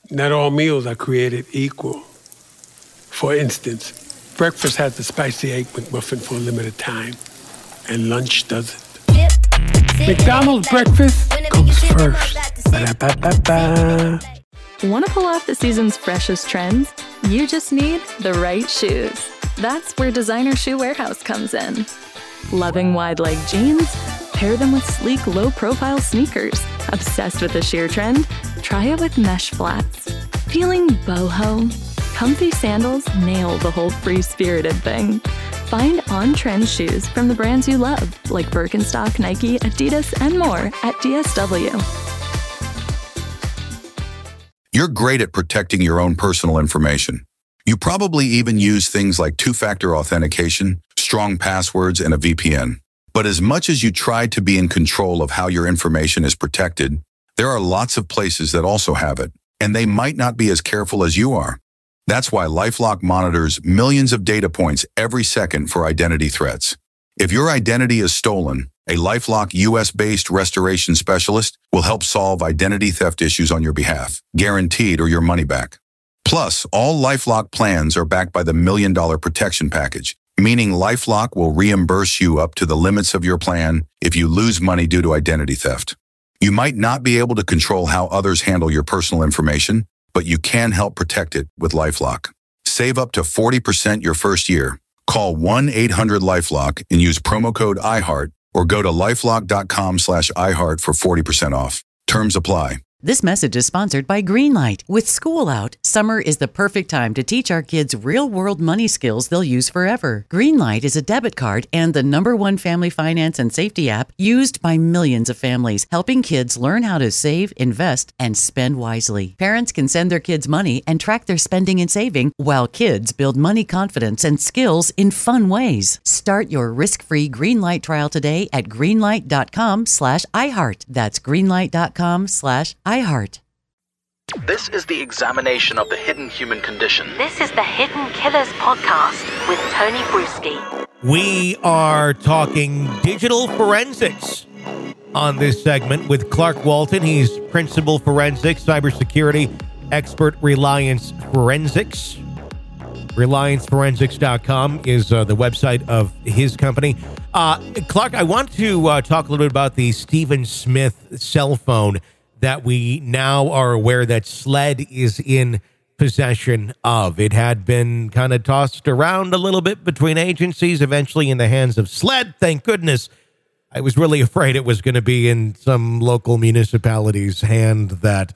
Not all meals are created equal. For instance, breakfast has the spicy egg McMuffin for a limited time, and lunch doesn't. McDonald's breakfast comes first. Ba-da-ba-ba-ba. Want to pull off the season's freshest trends? You just need the right shoes. That's where Designer Shoe Warehouse comes in. Loving wide-leg jeans? Pair them with sleek, low-profile sneakers. Obsessed with the sheer trend? Try it with mesh flats. Feeling boho? Comfy sandals nail the whole free-spirited thing. Find on-trend shoes from the brands you love, like Birkenstock, Nike, Adidas, and more at DSW. You're great at protecting your own personal information. You probably even use things like two-factor authentication, strong passwords, and a VPN. But as much as you try to be in control of how your information is protected, there are lots of places that also have it, and they might not be as careful as you are. That's why LifeLock monitors millions of data points every second for identity threats. If your identity is stolen, a LifeLock US-based restoration specialist will help solve identity theft issues on your behalf, guaranteed or your money back. Plus, all LifeLock plans are backed by the $1 Million Protection Package, meaning LifeLock will reimburse you up to the limits of your plan if you lose money due to identity theft. You might not be able to control how others handle your personal information, but you can help protect it with LifeLock. Save up to 40% your first year. Call 1-800-LifeLock and use promo code iHeart or go to lifelock.com/iHeart for 40% off. Terms apply. This message is sponsored by Greenlight. With school out, summer is the perfect time to teach our kids real-world money skills they'll use forever. Greenlight is a debit card and the #1 family finance and safety app used by millions of families, helping kids learn how to save, invest, and spend wisely. Parents can send their kids money and track their spending and saving, while kids build money confidence and skills in fun ways. Start your risk-free Greenlight trial today at greenlight.com/iHeart. That's greenlight.com/iHeart. This is the examination of the hidden human condition. This is the Hidden Killers podcast with Tony Bruschi. We are talking digital forensics on this segment with Clark Walton. He's principal forensics, cybersecurity expert, Reliance Forensics. RelianceForensics.com is the website of his company. Clark, I want to talk a little bit about the Stephen Smith cell phone that we now are aware that SLED is in possession of. It had been kind of tossed around a little bit between agencies, eventually in the hands of SLED. Thank goodness. I was really afraid it was going to be in some local municipality's hand that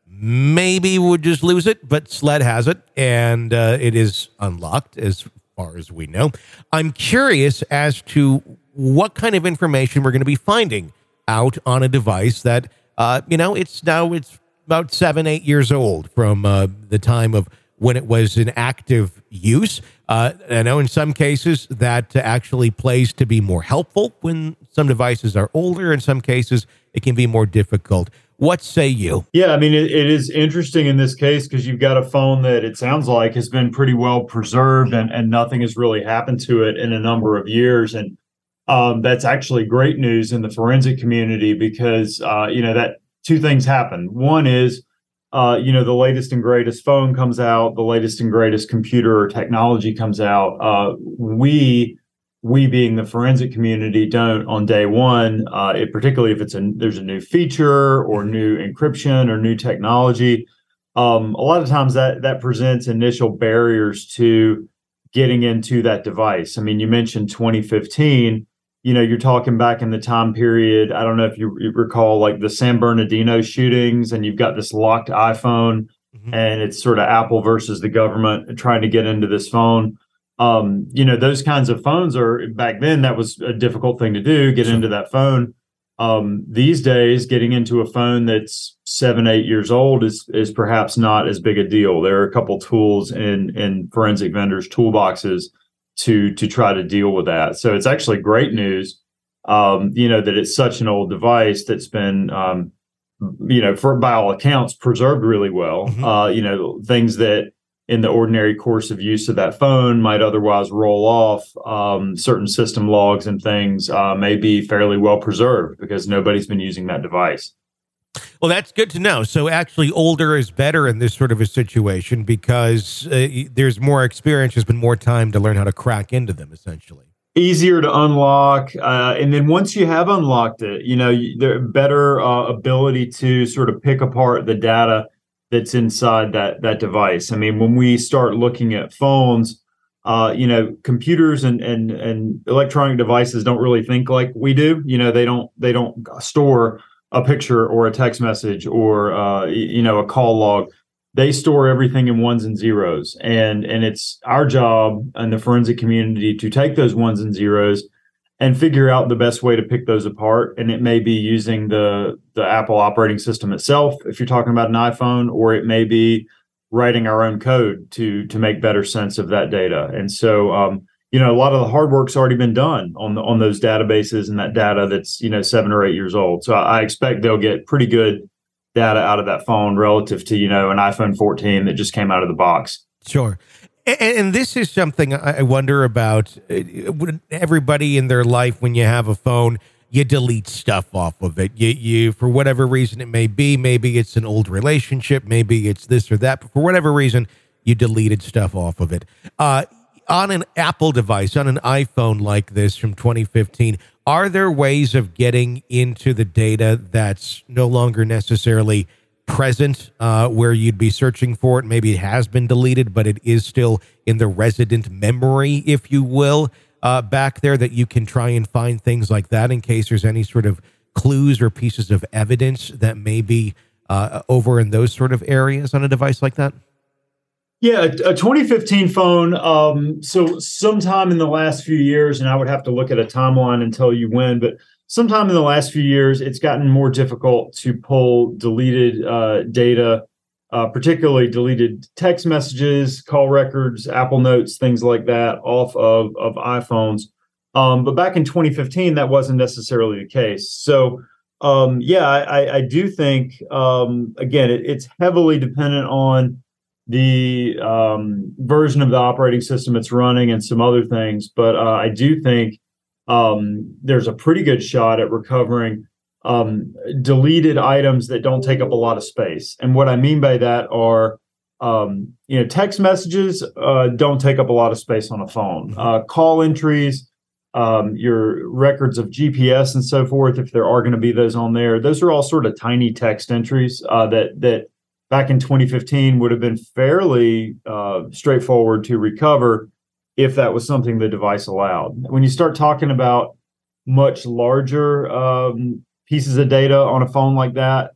maybe would just lose it, but SLED has it, and it is unlocked as far as we know. I'm curious as to what kind of information we're going to be finding out on a device that it's about 7-8 years old from the time of when it was in active use. I know in some cases that actually plays to be more helpful when some devices are older. In some cases, it can be more difficult. What say you? Yeah, I mean, it is interesting in this case because you've got a phone that it sounds like has been pretty well preserved and nothing has really happened to it in a number of years. And that's actually great news in the forensic community because, that two things happen. One is, the latest and greatest phone comes out, the latest and greatest computer or technology comes out. We being the forensic community don't on day one, particularly if there's a new feature or new encryption or new technology. A lot of times that presents initial barriers to getting into that device. I mean, you mentioned 2015. You're talking back in the time period. I don't know if you recall like the San Bernardino shootings, and you've got this locked iPhone, and it's sort of Apple versus the government trying to get into this phone. Those kinds of phones are back then. That was a difficult thing to do, get into that phone. These days, getting into a phone that's 7-8 years old is perhaps not as big a deal. There are a couple tools in forensic vendors' toolboxes to try to deal with that. So it's actually great news, that it's such an old device that's been, by all accounts, preserved really well. Things that in the ordinary course of use of that phone might otherwise roll off. Certain system logs and things may be fairly well preserved because nobody's been using that device. Well, that's good to know. So actually older is better in this sort of a situation because there's more experience, there's been more time to learn how to crack into them, essentially. Easier to unlock. And then once you have unlocked it, there better ability to sort of pick apart the data that's inside that device. I mean, when we start looking at phones, computers and electronic devices don't really think like we do. They don't store a picture or a text message or a call log. They store everything in ones and zeros, and it's our job in the forensic community to take those ones and zeros and figure out the best way to pick those apart. And it may be using the Apple operating system itself, if you're talking about an iPhone, or it may be writing our own code to make better sense of that data. And so, a lot of the hard work's already been done on those databases and that data that's 7 or 8 years old. So I expect they'll get pretty good data out of that phone relative to an iPhone 14 that just came out of the box. Sure. And this is something I wonder about. Everybody in their life, when you have a phone, you delete stuff off of it. You for whatever reason it may be, maybe it's an old relationship, maybe it's this or that, but for whatever reason, you deleted stuff off of it. On an Apple device, on an iPhone like this from 2015, are there ways of getting into the data that's no longer necessarily present where you'd be searching for it? Maybe it has been deleted, but it is still in the resident memory, if you will, back there, that you can try and find things like that in case there's any sort of clues or pieces of evidence that may be over in those sort of areas on a device like that? Yeah, a 2015 phone. So sometime in the last few years, and I would have to look at a timeline and tell you when, but sometime in the last few years, it's gotten more difficult to pull deleted data, particularly deleted text messages, call records, Apple Notes, things like that off of iPhones. But back in 2015, that wasn't necessarily the case. So, I do think, again, it's heavily dependent on the version of the operating system it's running and some other things. But I do think there's a pretty good shot at recovering deleted items that don't take up a lot of space. And what I mean by that are, text messages don't take up a lot of space on a phone. Call entries, your records of GPS and so forth, if there are going to be those on there, those are all sort of tiny text entries that back in 2015 would have been fairly straightforward to recover if that was something the device allowed. When you start talking about much larger pieces of data on a phone like that,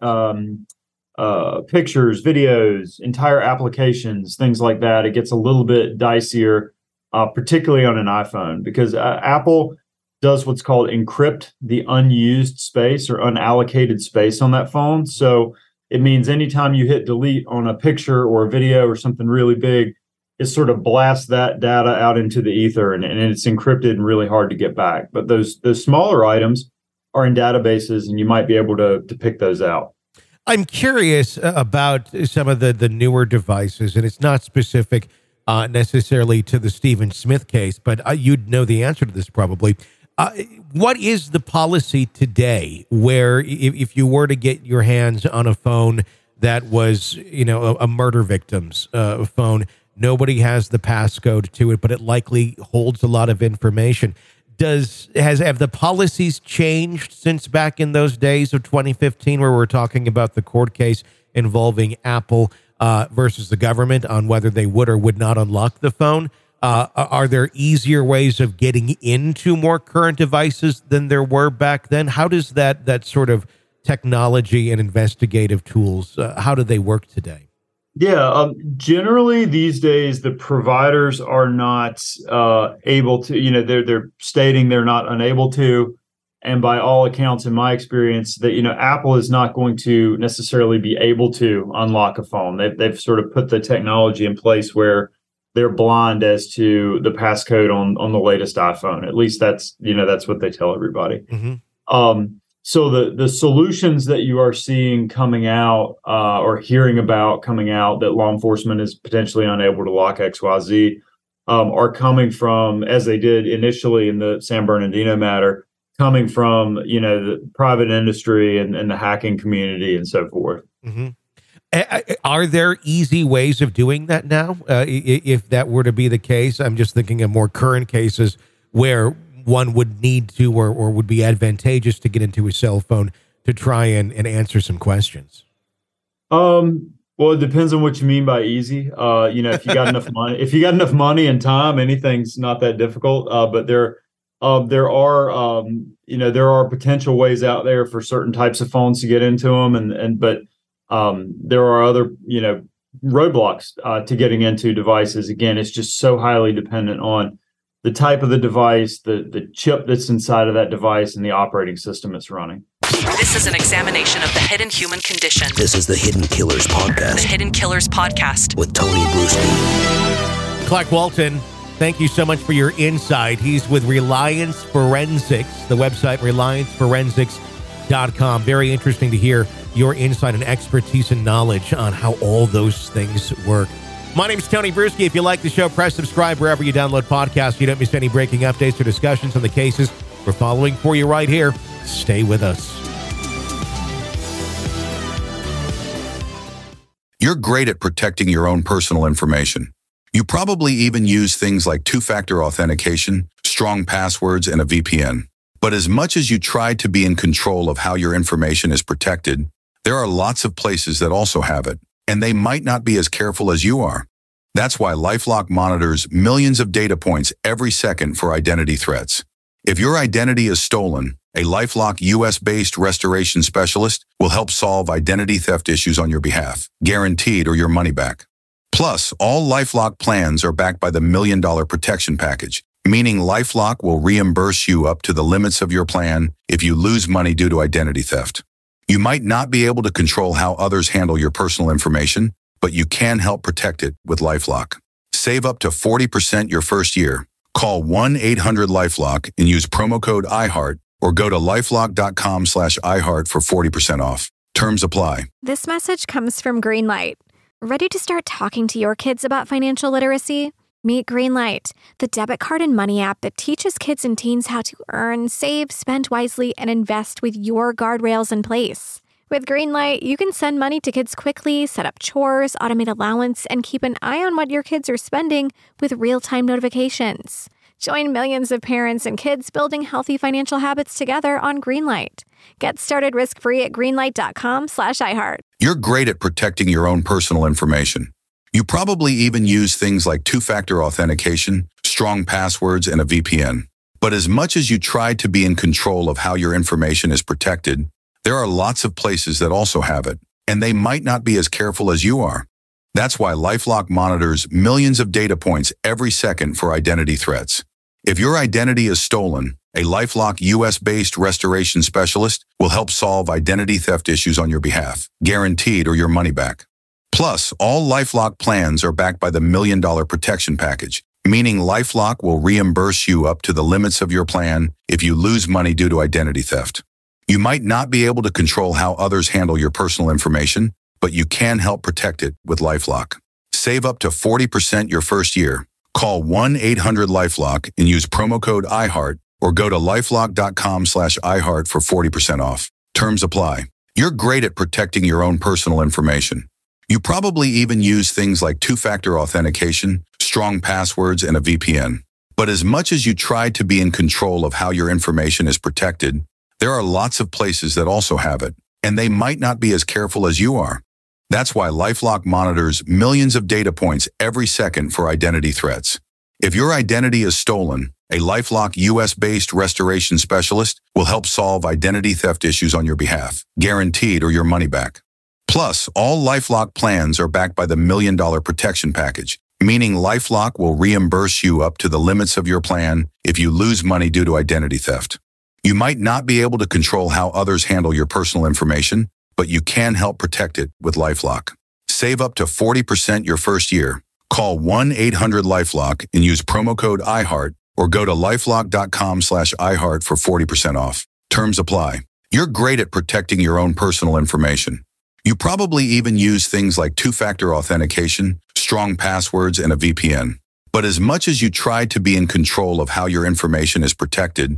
pictures, videos, entire applications, things like that, it gets a little bit dicier, particularly on an iPhone, because Apple does what's called encrypt the unused space or unallocated space on that phone. So it means anytime you hit delete on a picture or a video or something really big, it sort of blasts that data out into the ether, and it's encrypted and really hard to get back. But those smaller items are in databases, and you might be able to pick those out. I'm curious about some of the newer devices, and it's not specific necessarily to the Stephen Smith case, but you'd know the answer to this probably. What is the policy today where if you were to get your hands on a phone that was, a murder victim's phone, nobody has the passcode to it, but it likely holds a lot of information. Have the policies changed since back in those days of 2015 where we're talking about the court case involving Apple versus the government on whether they would or would not unlock the phone? Are there easier ways of getting into more current devices than there were back then? How does that sort of technology and investigative tools, how do they work today? Yeah, generally these days, the providers are not able to, they're stating they're not unable to. And by all accounts, in my experience, that, Apple is not going to necessarily be able to unlock a phone. They've sort of put the technology in place where they're blind as to the passcode on the latest iPhone. At least that's what they tell everybody. Mm-hmm. So the solutions that you are seeing coming out or hearing about coming out that law enforcement is potentially unable to lock XYZ are coming from, as they did initially in the San Bernardino matter, coming from, the private industry and the hacking community and so forth. Mm-hmm. Are there easy ways of doing that now? If that were to be the case, I'm just thinking of more current cases where one would need to or would be advantageous to get into a cell phone to try and answer some questions. Well, it depends on what you mean by easy. If you got enough money and time, anything's not that difficult. But there are potential ways out there for certain types of phones to get into them, but there are other, roadblocks to getting into devices. Again, it's just so highly dependent on the type of the device, the chip that's inside of that device, and the operating system it's running. This is an examination of the hidden human condition. This is the Hidden Killers Podcast. The Hidden Killers Podcast. With Tony Brueski. Clark Walton, thank you so much for your insight. He's with Reliance Forensics, the website relianceforensics.com. Very interesting to hear your insight and expertise and knowledge on how all those things work. My name is Tony Brueski. If you like the show, press subscribe wherever you download podcasts so you don't miss any breaking updates or discussions on the cases we're following for you right here. Stay with us. You're great at protecting your own personal information. You probably even use things like two-factor authentication, strong passwords, and a VPN. But as much as you try to be in control of how your information is protected, there are lots of places that also have it, and they might not be as careful as you are. That's why LifeLock monitors millions of data points every second for identity threats. If your identity is stolen, a LifeLock US-based restoration specialist will help solve identity theft issues on your behalf, guaranteed or your money back. Plus, all LifeLock plans are backed by the $1 Million Protection Package, meaning LifeLock will reimburse you up to the limits of your plan if you lose money due to identity theft. You might not be able to control how others handle your personal information, but you can help protect it with LifeLock. Save up to 40% your first year. Call 1-800-LifeLock and use promo code iHeart or go to lifelock.com/iHeart for 40% off. Terms apply. This message comes from Greenlight. Ready to start talking to your kids about financial literacy? Meet Greenlight, the debit card and money app that teaches kids and teens how to earn, save, spend wisely, and invest with your guardrails in place. With Greenlight, you can send money to kids quickly, set up chores, automate allowance, and keep an eye on what your kids are spending with real-time notifications. Join millions of parents and kids building healthy financial habits together on Greenlight. Get started risk-free at greenlight.com/iHeart. You're great at protecting your own personal information. You probably even use things like two-factor authentication, strong passwords, and a VPN. But as much as you try to be in control of how your information is protected, there are lots of places that also have it, and they might not be as careful as you are. That's why LifeLock monitors millions of data points every second for identity threats. If your identity is stolen, a LifeLock US-based restoration specialist will help solve identity theft issues on your behalf, guaranteed or your money back. Plus, all LifeLock plans are backed by the $1 Million Protection Package, meaning LifeLock will reimburse you up to the limits of your plan if you lose money due to identity theft. You might not be able to control how others handle your personal information, but you can help protect it with LifeLock. Save up to 40% your first year. Call 1-800-LifeLock and use promo code iHeart or go to lifelock.com/iHeart for 40% off. Terms apply. You're great at protecting your own personal information. You probably even use things like two-factor authentication, strong passwords, and a VPN. But as much as you try to be in control of how your information is protected, there are lots of places that also have it, and they might not be as careful as you are. That's why LifeLock monitors millions of data points every second for identity threats. If your identity is stolen, a LifeLock US-based restoration specialist will help solve identity theft issues on your behalf, guaranteed or your money back. Plus, all LifeLock plans are backed by the $1 Million Protection Package, meaning LifeLock will reimburse you up to the limits of your plan if you lose money due to identity theft. You might not be able to control how others handle your personal information, but you can help protect it with LifeLock. Save up to 40% your first year. Call 1-800-LifeLock and use promo code iHeart or go to lifelock.com/iHeart for 40% off. Terms apply. You're great at protecting your own personal information. You probably even use things like two-factor authentication, strong passwords, and a VPN. But as much as you try to be in control of how your information is protected,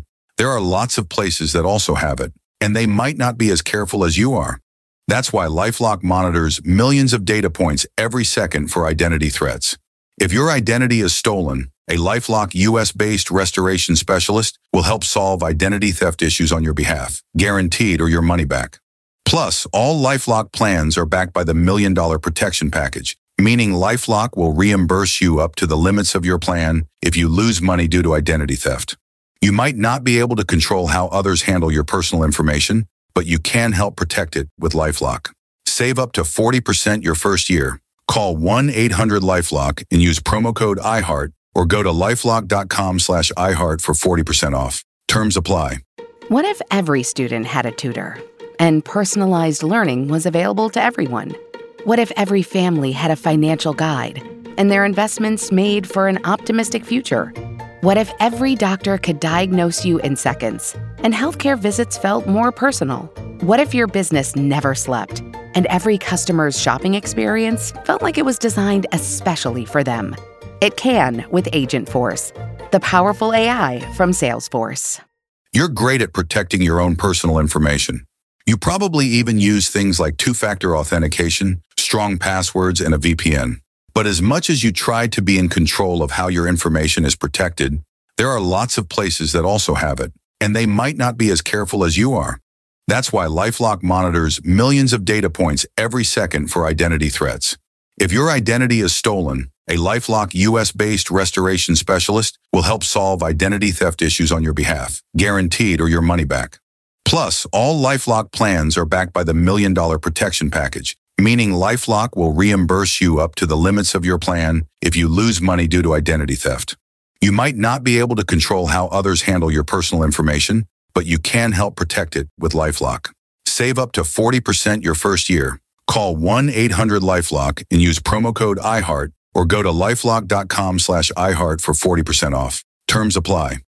There are lots of places that also have it, and they might not be as careful as you are. That's why LifeLock monitors millions of data points every second for identity threats. If your identity is stolen, a LifeLock US-based restoration specialist will help solve identity theft issues on your behalf, guaranteed or your money back. Plus, all LifeLock plans are backed by the $1 Million Protection Package, meaning LifeLock will reimburse you up to the limits of your plan if you lose money due to identity theft. You might not be able to control how others handle your personal information, but you can help protect it with LifeLock. Save up to 40% your first year. Call 1-800-LifeLock and use promo code iHeart or go to lifelock.com/iHeart for 40% off. Terms apply. What if every student had a tutor and personalized learning was available to everyone? What if every family had a financial guide and their investments made for an optimistic future? What if every doctor could diagnose you in seconds and healthcare visits felt more personal? What if your business never slept and every customer's shopping experience felt like it was designed especially for them? It can with Agentforce, the powerful AI from Salesforce. You're great at protecting your own personal information. You probably even use things like two-factor authentication, strong passwords, and a VPN. But as much as you try to be in control of how your information is protected, there are lots of places that also have it, and they might not be as careful as you are. That's why LifeLock monitors millions of data points every second for identity threats. If your identity is stolen, a LifeLock US-based restoration specialist will help solve identity theft issues on your behalf, guaranteed or your money back. Plus, all LifeLock plans are backed by the $1 Million Protection Package, meaning LifeLock will reimburse you up to the limits of your plan if you lose money due to identity theft. You might not be able to control how others handle your personal information, but you can help protect it with LifeLock. Save up to 40% your first year. Call 1-800-LifeLock and use promo code iHeart or go to lifelock.com/iHeart for 40% off. Terms apply.